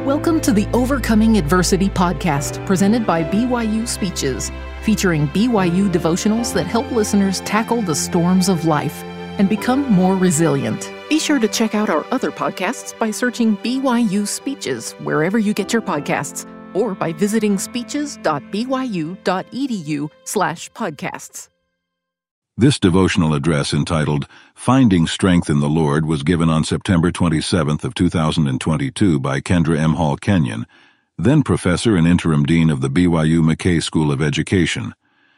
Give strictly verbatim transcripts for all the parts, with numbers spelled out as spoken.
Welcome to the Overcoming Adversity podcast, presented by B Y U Speeches, featuring B Y U devotionals that help listeners tackle the storms of life and become more resilient. Be sure to check out our other podcasts by searching B Y U Speeches wherever you get your podcasts, or by visiting speeches.byu.edu slash podcasts. This devotional address entitled Finding Strength in the Lord was given on September twenty-seventh of two thousand twenty-two by Kendra M. Hall Kenyon, then professor and interim dean of the B Y U McKay School of Education.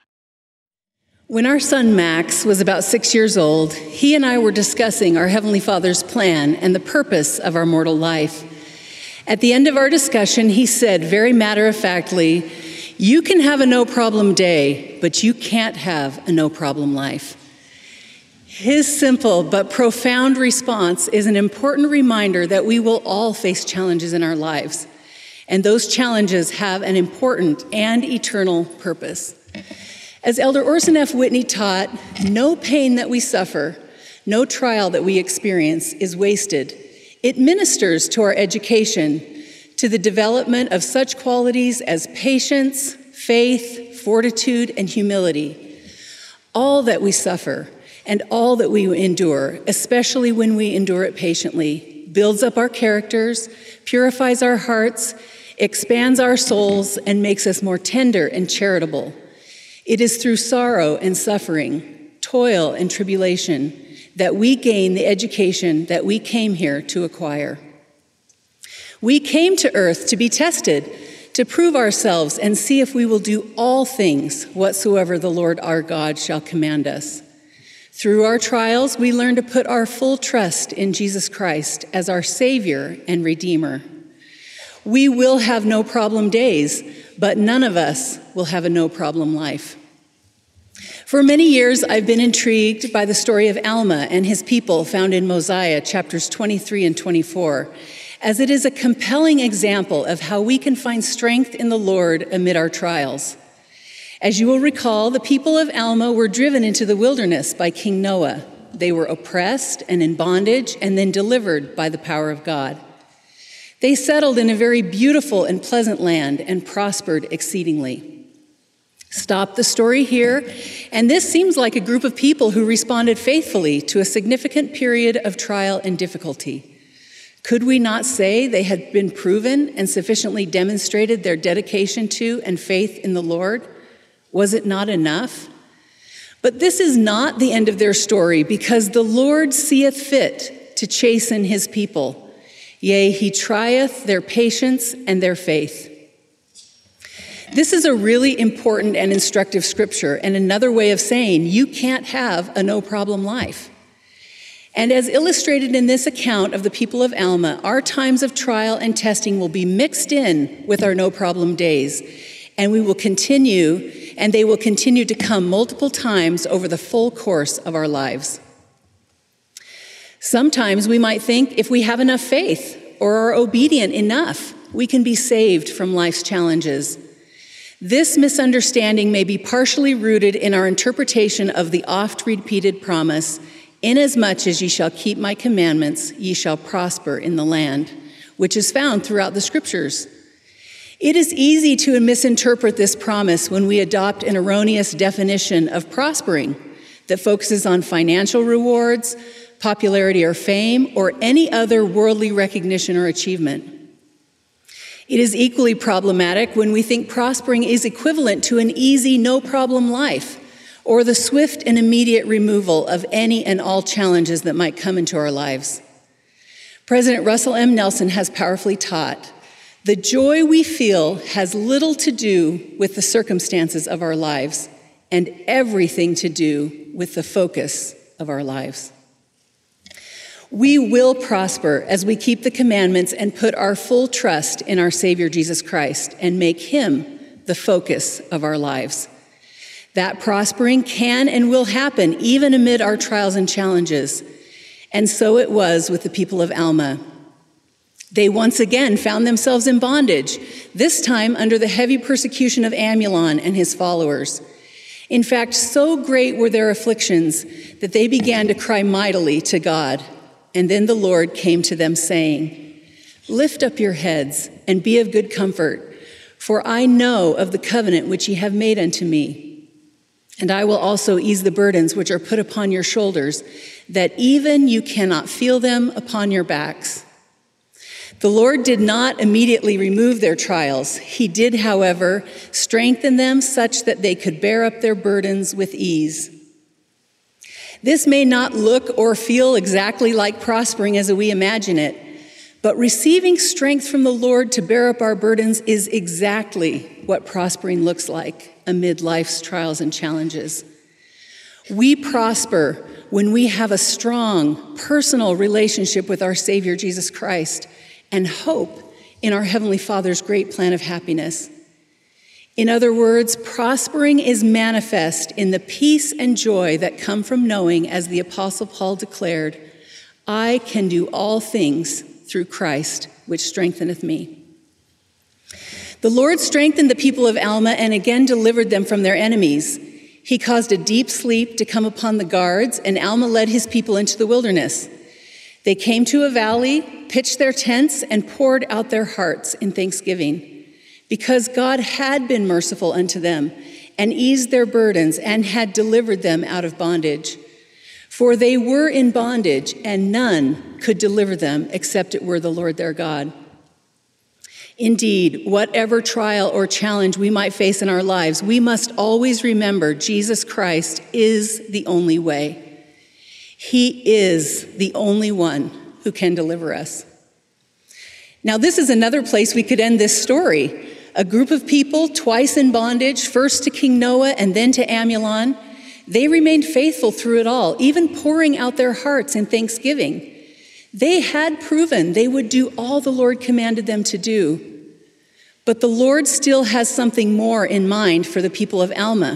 When our son Max was about six years old, he and I were discussing our Heavenly Father's plan and the purpose of our mortal life. At the end of our discussion, he said very matter-of-factly, "You can have a no-problem day, but you can't have a no-problem life." His simple but profound response is an important reminder that we will all face challenges in our lives, and those challenges have an important and eternal purpose. As Elder Orson F. Whitney taught, no pain that we suffer, no trial that we experience is wasted. It ministers to our education, to the development of such qualities as patience, faith, fortitude, and humility. All that we suffer and all that we endure, especially when we endure it patiently, builds up our characters, purifies our hearts, expands our souls, and makes us more tender and charitable. It is through sorrow and suffering, toil and tribulation, that we gain the education that we came here to acquire. We came to earth to be tested, to prove ourselves and see if we will do all things whatsoever the Lord our God shall command us. Through our trials, we learn to put our full trust in Jesus Christ as our Savior and Redeemer. We will have no-problem days, but none of us will have a no-problem life. For many years, I've been intrigued by the story of Alma and his people found in Mosiah, chapters twenty-three and twenty-four, as it is a compelling example of how we can find strength in the Lord amid our trials. As you will recall, the people of Alma were driven into the wilderness by King Noah. They were oppressed and in bondage and then delivered by the power of God. They settled in a very beautiful and pleasant land and prospered exceedingly. Stop the story here, and this seems like a group of people who responded faithfully to a significant period of trial and difficulty. Could we not say they had been proven and sufficiently demonstrated their dedication to and faith in the Lord? Was it not enough? But this is not the end of their story, because the Lord seeth fit to chasten his people. Yea, he trieth their patience and their faith. This is a really important and instructive scripture, and another way of saying you can't have a no-problem life. And as illustrated in this account of the people of Alma, our times of trial and testing will be mixed in with our no-problem days, and we will continue, and they will continue to come multiple times over the full course of our lives. Sometimes we might think if we have enough faith or are obedient enough, we can be saved from life's challenges. This misunderstanding may be partially rooted in our interpretation of the oft-repeated promise, "Inasmuch as ye shall keep my commandments, ye shall prosper in the land," which is found throughout the scriptures. It is easy to misinterpret this promise when we adopt an erroneous definition of prospering that focuses on financial rewards, popularity or fame, or any other worldly recognition or achievement. It is equally problematic when we think prospering is equivalent to an easy, no-problem life, or the swift and immediate removal of any and all challenges that might come into our lives. President Russell M. Nelson has powerfully taught, "The joy we feel has little to do with the circumstances of our lives and everything to do with the focus of our lives." We will prosper as we keep the commandments and put our full trust in our Savior Jesus Christ and make him the focus of our lives. That prospering can and will happen even amid our trials and challenges. And so it was with the people of Alma. They once again found themselves in bondage, this time under the heavy persecution of Amulon and his followers. In fact, so great were their afflictions that they began to cry mightily to God. And then the Lord came to them saying, Lift up your heads and be of good comfort, for I know of the covenant which ye have made unto me. And I will also ease the burdens which are put upon your shoulders, that even you cannot feel them upon your backs. The Lord did not immediately remove their trials. He did, however, strengthen them such that they could bear up their burdens with ease. This may not look or feel exactly like prospering as we imagine it, but receiving strength from the Lord to bear up our burdens is exactly what prospering looks like amid life's trials and challenges. We prosper when we have a strong, personal relationship with our Savior, Jesus Christ, and hope in our Heavenly Father's great plan of happiness. In other words, prospering is manifest in the peace and joy that come from knowing, as the Apostle Paul declared, I can do all things through Christ, which strengtheneth me. The Lord strengthened the people of Alma and again delivered them from their enemies. He caused a deep sleep to come upon the guards, and Alma led his people into the wilderness. They came to a valley, pitched their tents, and poured out their hearts in thanksgiving, because God had been merciful unto them and eased their burdens and had delivered them out of bondage. For they were in bondage, and none could deliver them except it were the Lord their God. Indeed, whatever trial or challenge we might face in our lives, we must always remember Jesus Christ is the only way. He is the only one who can deliver us. Now, this is another place we could end this story. A group of people, twice in bondage, first to King Noah and then to Amulon. They remained faithful through it all, even pouring out their hearts in thanksgiving. They had proven they would do all the Lord commanded them to do. But the Lord still has something more in mind for the people of Alma.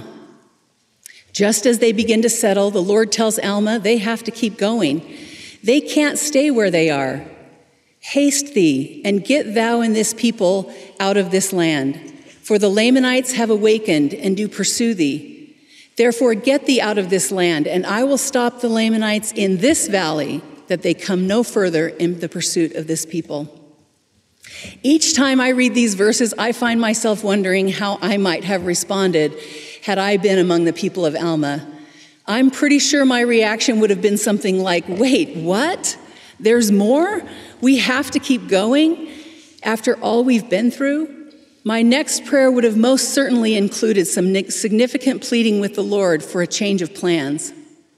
Just as they begin to settle, the Lord tells Alma they have to keep going. They can't stay where they are. Haste thee, and get thou and this people out of this land. For the Lamanites have awakened and do pursue thee. Therefore get thee out of this land, and I will stop the Lamanites in this valley, that they come no further in the pursuit of this people. Each time I read these verses, I find myself wondering how I might have responded had I been among the people of Alma. I'm pretty sure my reaction would have been something like, wait, what? There's more? We have to keep going after all we've been through? My next prayer would have most certainly included some significant pleading with the Lord for a change of plans.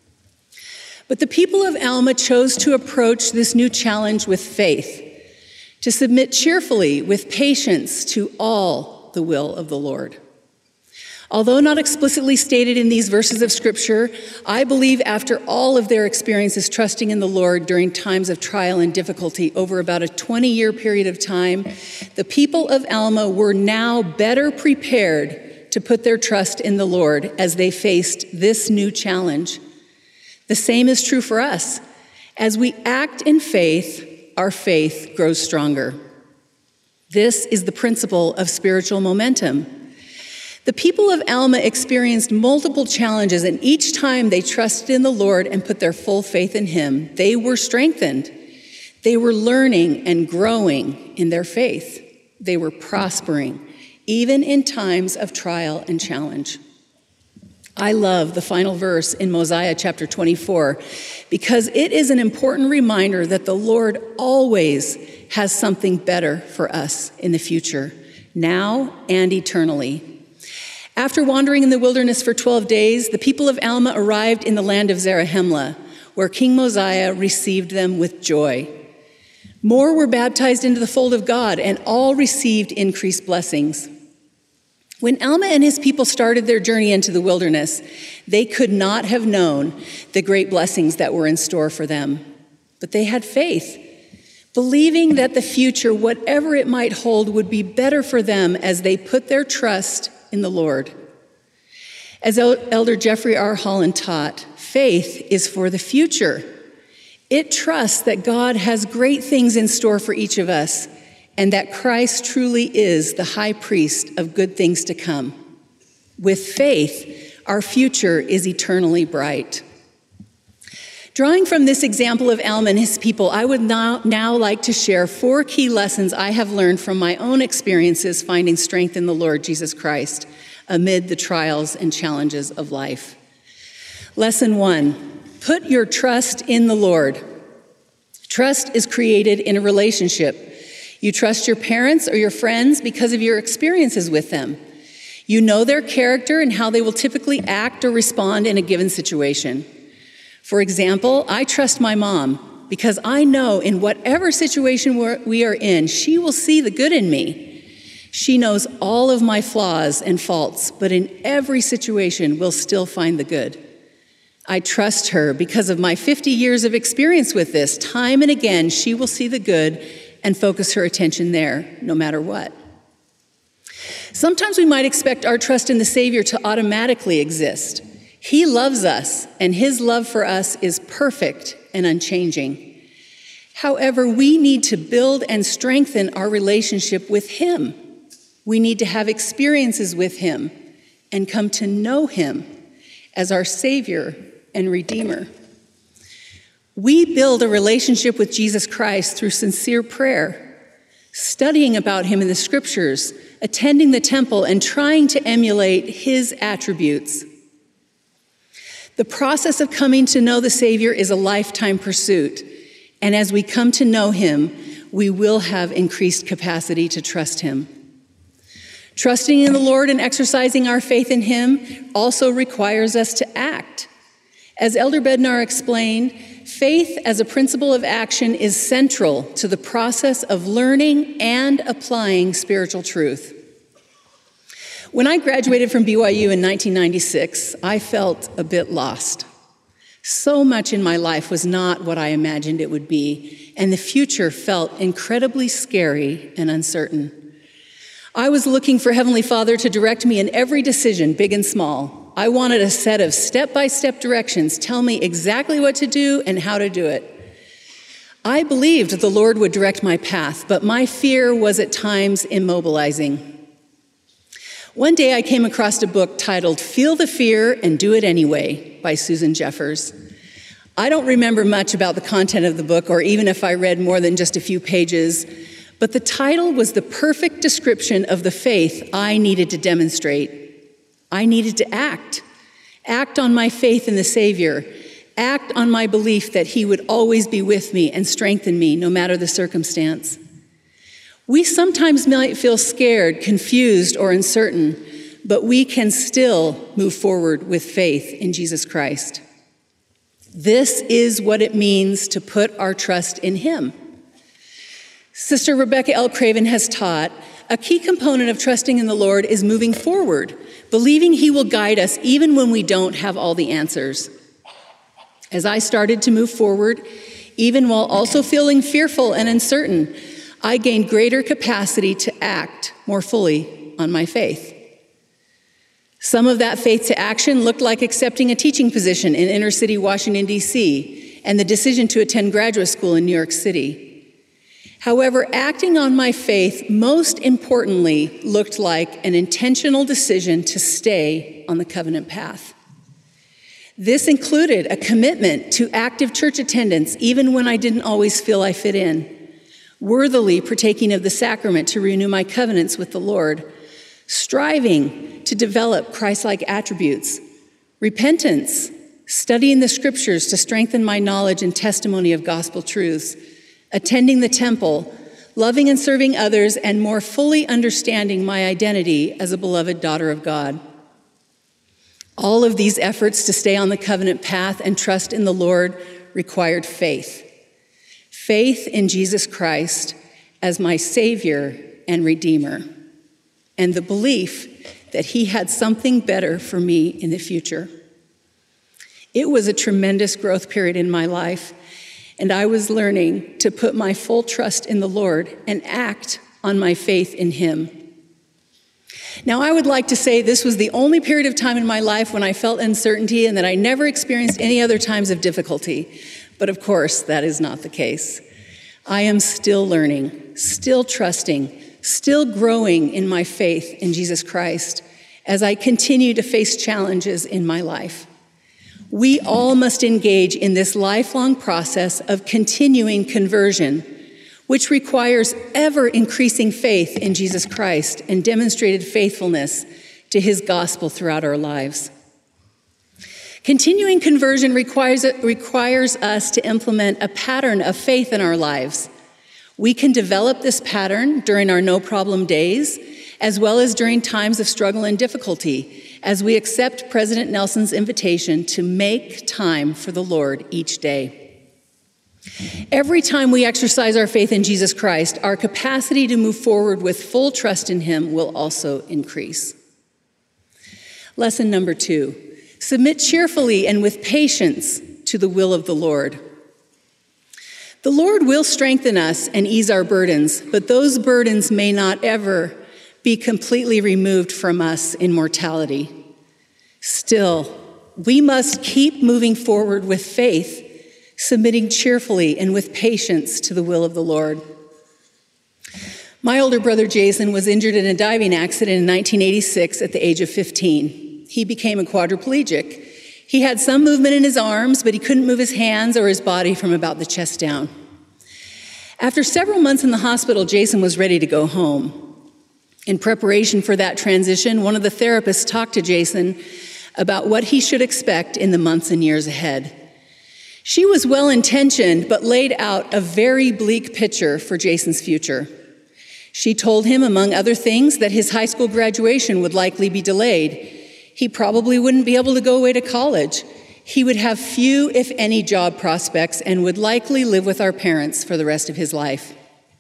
But the people of Alma chose to approach this new challenge with faith, to submit cheerfully with patience to all the will of the Lord. Although not explicitly stated in these verses of Scripture, I believe after all of their experiences trusting in the Lord during times of trial and difficulty over about a twenty-year period of time, the people of Alma were now better prepared to put their trust in the Lord as they faced this new challenge. The same is true for us. As we act in faith, our faith grows stronger. This is the principle of spiritual momentum. The people of Alma experienced multiple challenges, and each time they trusted in the Lord and put their full faith in Him, they were strengthened. They were learning and growing in their faith. They were prospering, even in times of trial and challenge. I love the final verse in Mosiah chapter twenty-four because it is an important reminder that the Lord always has something better for us in the future, now and eternally. After wandering in the wilderness for twelve days, the people of Alma arrived in the land of Zarahemla, where King Mosiah received them with joy. More were baptized into the fold of God, and all received increased blessings. When Alma and his people started their journey into the wilderness, they could not have known the great blessings that were in store for them. But they had faith, believing that the future, whatever it might hold, would be better for them as they put their trust in the Lord. As Elder Jeffrey R. Holland taught, faith is for the future. It trusts that God has great things in store for each of us, and that Christ truly is the high priest of good things to come. With faith, our future is eternally bright. Drawing from this example of Alma and his people, I would now, now like to share four key lessons I have learned from my own experiences finding strength in the Lord Jesus Christ amid the trials and challenges of life. Lesson one, put your trust in the Lord. Trust is created in a relationship. You trust your parents or your friends because of your experiences with them. You know their character and how they will typically act or respond in a given situation. For example, I trust my mom because I know in whatever situation we are in, she will see the good in me. She knows all of my flaws and faults, but in every situation will still find the good. I trust her because of my fifty years of experience with this. Time and again, she will see the good and focus her attention there, no matter what. Sometimes we might expect our trust in the Savior to automatically exist. He loves us, and his love for us is perfect and unchanging. However, we need to build and strengthen our relationship with him. We need to have experiences with him and come to know him as our Savior and Redeemer. We build a relationship with Jesus Christ through sincere prayer, studying about him in the scriptures, attending the temple, and trying to emulate his attributes. The process of coming to know the Savior is a lifetime pursuit, and as we come to know him, we will have increased capacity to trust him. Trusting in the Lord and exercising our faith in him also requires us to act. As Elder Bednar explained, faith as a principle of action is central to the process of learning and applying spiritual truth. When I graduated from B Y U in nineteen ninety-six, I felt a bit lost. So much in my life was not what I imagined it would be, and the future felt incredibly scary and uncertain. I was looking for Heavenly Father to direct me in every decision, big and small. I wanted a set of step-by-step directions, tell me exactly what to do and how to do it. I believed the Lord would direct my path, but my fear was at times immobilizing. One day I came across a book titled Feel the Fear and Do It Anyway by Susan Jeffers. I don't remember much about the content of the book, or even if I read more than just a few pages, but the title was the perfect description of the faith I needed to demonstrate. I needed to act. Act on my faith in the Savior. Act on my belief that he would always be with me and strengthen me no matter the circumstance. We sometimes might feel scared, confused, or uncertain, but we can still move forward with faith in Jesus Christ. This is what it means to put our trust in him. Sister Rebecca L. Craven has taught, a key component of trusting in the Lord is moving forward, believing he will guide us even when we don't have all the answers. As I started to move forward, even while also feeling fearful and uncertain, I gained greater capacity to act more fully on my faith. Some of that faith to action looked like accepting a teaching position in inner city Washington, D C, and the decision to attend graduate school in New York City. However, acting on my faith most importantly looked like an intentional decision to stay on the covenant path. This included a commitment to active church attendance even when I didn't always feel I fit in, worthily partaking of the sacrament to renew my covenants with the Lord, striving to develop Christ-like attributes, repentance, studying the scriptures to strengthen my knowledge and testimony of gospel truths, attending the temple, loving and serving others, and more fully understanding my identity as a beloved daughter of God. All of these efforts to stay on the covenant path and trust in the Lord required faith. Faith in Jesus Christ as my Savior and Redeemer, and the belief that he had something better for me in the future. It was a tremendous growth period in my life, and I was learning to put my full trust in the Lord and act on my faith in him. Now, I would like to say this was the only period of time in my life when I felt uncertainty and that I never experienced any other times of difficulty. But of course, that is not the case. I am still learning, still trusting, still growing in my faith in Jesus Christ as I continue to face challenges in my life. We all must engage in this lifelong process of continuing conversion, which requires ever-increasing faith in Jesus Christ and demonstrated faithfulness to his gospel throughout our lives. Continuing conversion requires, requires us to implement a pattern of faith in our lives. We can develop this pattern during our no-problem days, as well as during times of struggle and difficulty, as we accept President Nelson's invitation to make time for the Lord each day. Every time we exercise our faith in Jesus Christ, our capacity to move forward with full trust in him will also increase. Lesson number two, submit cheerfully and with patience to the will of the Lord. The Lord will strengthen us and ease our burdens, but those burdens may not ever be completely removed from us in mortality. Still, we must keep moving forward with faith, submitting cheerfully and with patience to the will of the Lord. My older brother Jason was injured in a diving accident in nineteen eighty-six at the age of fifteen. He became a quadriplegic. He had some movement in his arms, but he couldn't move his hands or his body from about the chest down. After several months in the hospital, Jason was ready to go home. In preparation for that transition, one of the therapists talked to Jason about what he should expect in the months and years ahead. She was well-intentioned, but laid out a very bleak picture for Jason's future. She told him, among other things, that his high school graduation would likely be delayed. He probably wouldn't be able to go away to college. He would have few, if any, job prospects and would likely live with our parents for the rest of his life.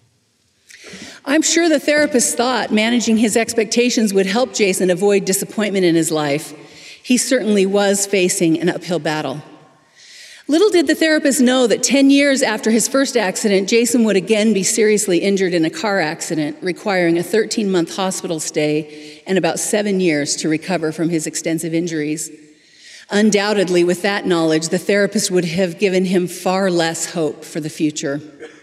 I'm sure the therapist thought managing his expectations would help Jason avoid disappointment in his life. He certainly was facing an uphill battle. Little did the therapist know that ten years after his first accident, Jason would again be seriously injured in a car accident, requiring a thirteen-month hospital stay and about seven years to recover from his extensive injuries. Undoubtedly, with that knowledge, the therapist would have given him far less hope for the future.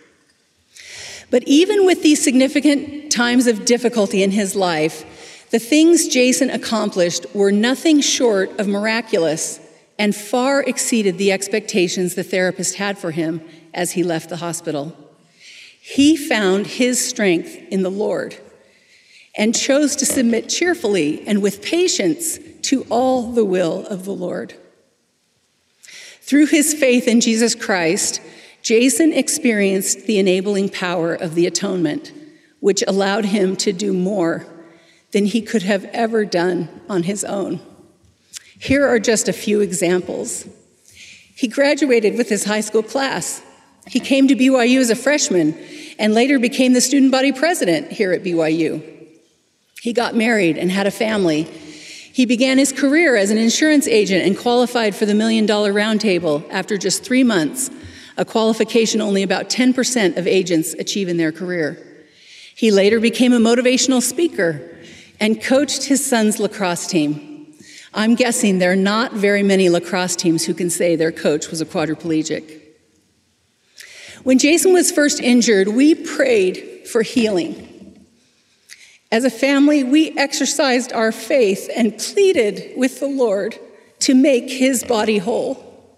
But even with these significant times of difficulty in his life, the things Jason accomplished were nothing short of miraculous and far exceeded the expectations the therapist had for him as he left the hospital. He found his strength in the Lord and chose to submit cheerfully and with patience to all the will of the Lord. Through his faith in Jesus Christ, Jason experienced the enabling power of the atonement, which allowed him to do more than he could have ever done on his own. Here are just a few examples. He graduated with his high school class. He came to B Y U as a freshman and later became the student body president here at B Y U. He got married and had a family. He began his career as an insurance agent and qualified for the Million Dollar Roundtable after just three months, a qualification only about ten percent of agents achieve in their career. He later became a motivational speaker and coached his son's lacrosse team. I'm guessing there are not very many lacrosse teams who can say their coach was a quadriplegic. When Jason was first injured, we prayed for healing. As a family, we exercised our faith and pleaded with the Lord to make his body whole.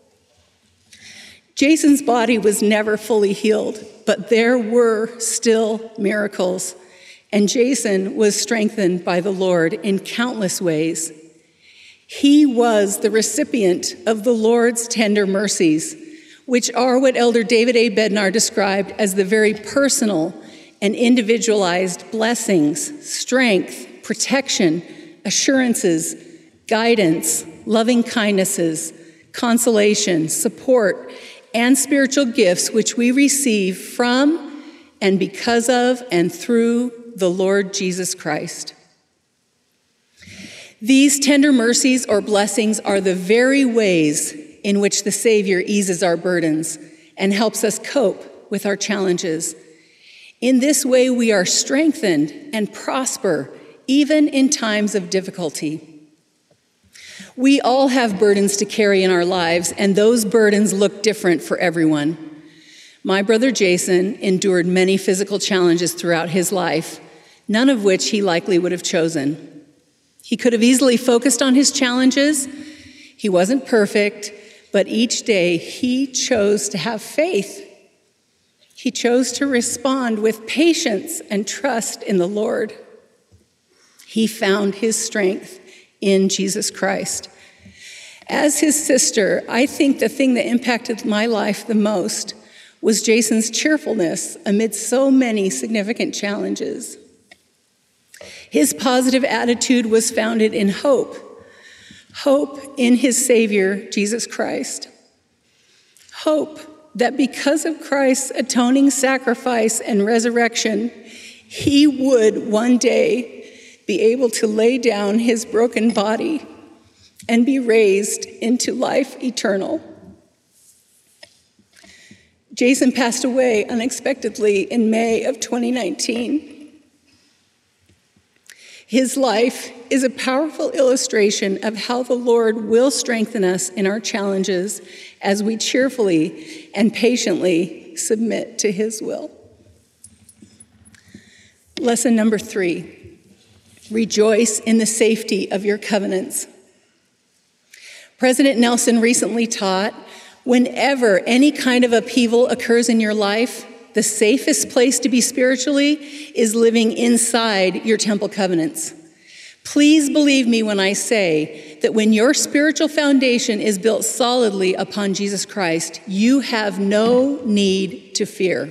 Jason's body was never fully healed, but there were still miracles, and Jason was strengthened by the Lord in countless ways. He was the recipient of the Lord's tender mercies, which are what Elder David A. Bednar described as the very personal and individualized blessings, strength, protection, assurances, guidance, loving kindnesses, consolation, support, and spiritual gifts which we receive from and because of and through the Lord Jesus Christ. These tender mercies or blessings are the very ways in which the Savior eases our burdens and helps us cope with our challenges. In this way, we are strengthened and prosper even in times of difficulty. We all have burdens to carry in our lives, and those burdens look different for everyone. My brother Jason endured many physical challenges throughout his life, none of which he likely would have chosen. He could have easily focused on his challenges. He wasn't perfect, but each day he chose to have faith. He chose to respond with patience and trust in the Lord. He found his strength in Jesus Christ. As his sister, I think the thing that impacted my life the most was Jason's cheerfulness amid so many significant challenges. His positive attitude was founded in hope, hope in his Savior, Jesus Christ. Hope that because of Christ's atoning sacrifice and resurrection, he would one day be able to lay down his broken body and be raised into life eternal. Jason passed away unexpectedly in May of twenty nineteen. His life is a powerful illustration of how the Lord will strengthen us in our challenges as we cheerfully and patiently submit to his will. Lesson number three, rejoice in the safety of your covenants. President Nelson recently taught, whenever any kind of upheaval occurs in your life, the safest place to be spiritually is living inside your temple covenants. Please believe me when I say that when your spiritual foundation is built solidly upon Jesus Christ, you have no need to fear.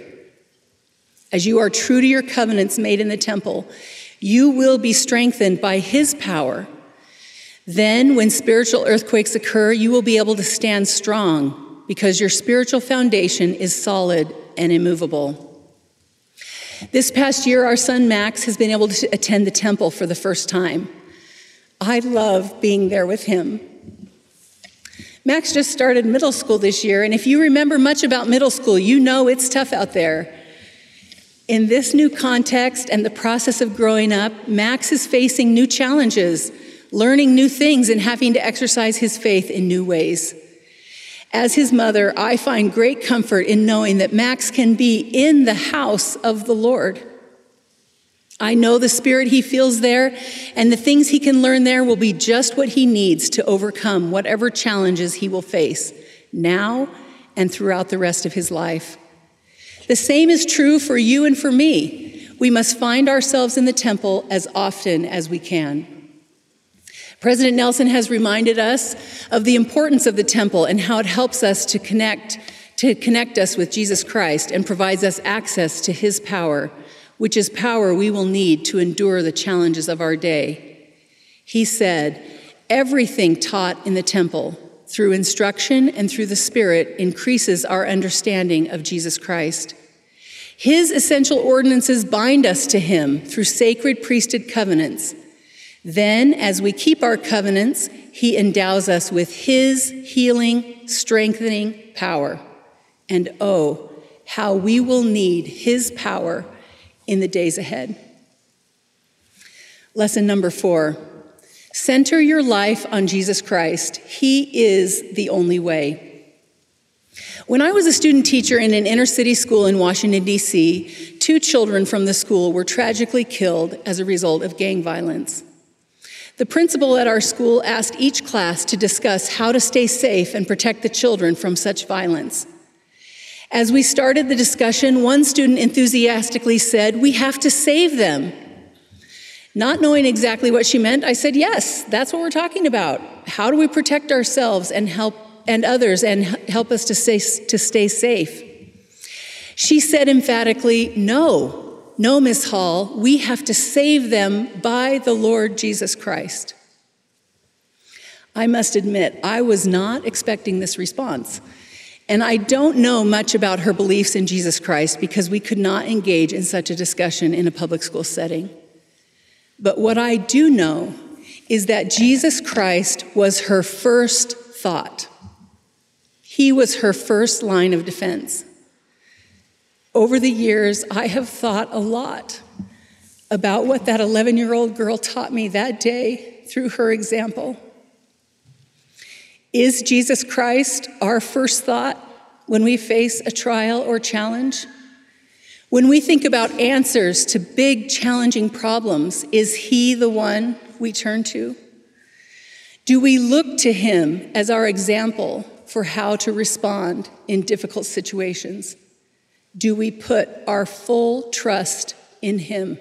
As you are true to your covenants made in the temple, you will be strengthened by his power. Then, when spiritual earthquakes occur, you will be able to stand strong because your spiritual foundation is solid and immovable. This past year, our son Max has been able to attend the temple for the first time. I love being there with him. Max just started middle school this year, and if you remember much about middle school, you know it's tough out there. In this new context and the process of growing up, Max is facing new challenges, learning new things, and having to exercise his faith in new ways. As his mother, I find great comfort in knowing that Max can be in the house of the Lord. I know the spirit he feels there, and the things he can learn there will be just what he needs to overcome whatever challenges he will face now and throughout the rest of his life. The same is true for you and for me. We must find ourselves in the temple as often as we can. President Nelson has reminded us of the importance of the temple and how it helps us to connect, to connect us with Jesus Christ and provides us access to his power, which is power we will need to endure the challenges of our day. He said, everything taught in the temple through instruction and through the Spirit increases our understanding of Jesus Christ. His essential ordinances bind us to him through sacred priesthood covenants. Then, as we keep our covenants, he endows us with his healing, strengthening power. And oh, how we will need his power in the days ahead. Lesson number four, center your life on Jesus Christ. He is the only way. When I was a student teacher in an inner city school in Washington, D C, two children from the school were tragically killed as a result of gang violence. The principal at our school asked each class to discuss how to stay safe and protect the children from such violence. As we started the discussion, one student enthusiastically said, "We have to save them." Not knowing exactly what she meant, I said, "Yes, that's what we're talking about. How do we protect ourselves and help and others and help us to stay, to stay safe?" She said emphatically, "No. No, Miss Hall, we have to save them by the Lord Jesus Christ." I must admit, I was not expecting this response. And I don't know much about her beliefs in Jesus Christ because we could not engage in such a discussion in a public school setting. But what I do know is that Jesus Christ was her first thought. He was her first line of defense. Over the years, I have thought a lot about what that eleven-year-old girl taught me that day through her example. Is Jesus Christ our first thought when we face a trial or challenge? When we think about answers to big, challenging problems, is he the one we turn to? Do we look to him as our example for how to respond in difficult situations? Do we put our full trust in him?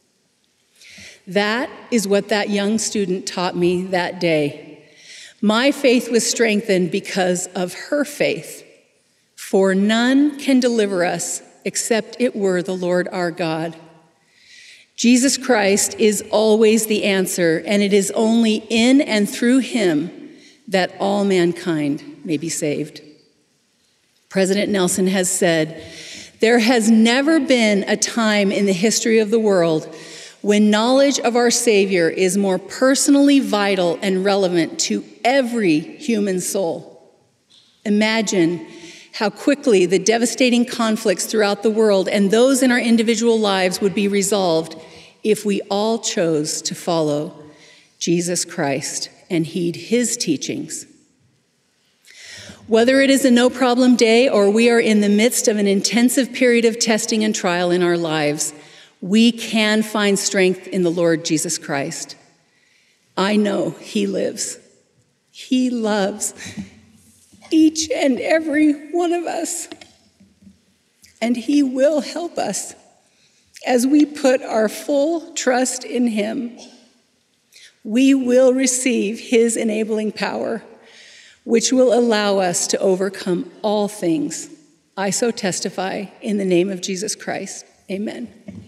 That is what that young student taught me that day. My faith was strengthened because of her faith. For none can deliver us except it were the Lord our God. Jesus Christ is always the answer, and it is only in and through him that all mankind may be saved. President Nelson has said, "There has never been a time in the history of the world when knowledge of our Savior is more personally vital and relevant to every human soul." Imagine how quickly the devastating conflicts throughout the world and those in our individual lives would be resolved if we all chose to follow Jesus Christ and heed his teachings. Whether it is a no-problem day or we are in the midst of an intensive period of testing and trial in our lives, we can find strength in the Lord Jesus Christ. I know he lives. He loves each and every one of us. And he will help us as we put our full trust in him. We will receive his enabling power, which will allow us to overcome all things. I so testify in the name of Jesus Christ. Amen.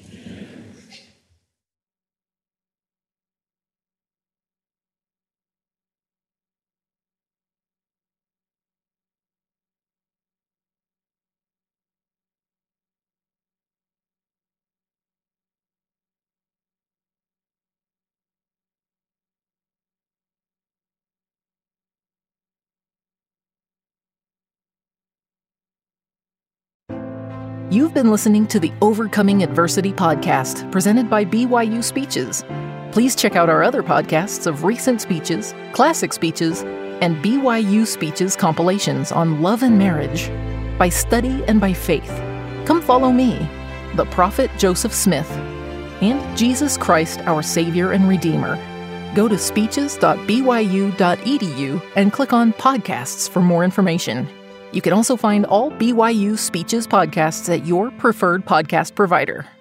You've been listening to the Overcoming Adversity podcast presented by B Y U Speeches. Please check out our other podcasts of recent speeches, classic speeches, and B Y U Speeches compilations on love and marriage, by study and by faith. Come follow me, the prophet Joseph Smith, and Jesus Christ, our Savior and Redeemer. Go to speeches dot b y u dot e d u and click on podcasts for more information. You can also find all B Y U Speeches podcasts at your preferred podcast provider.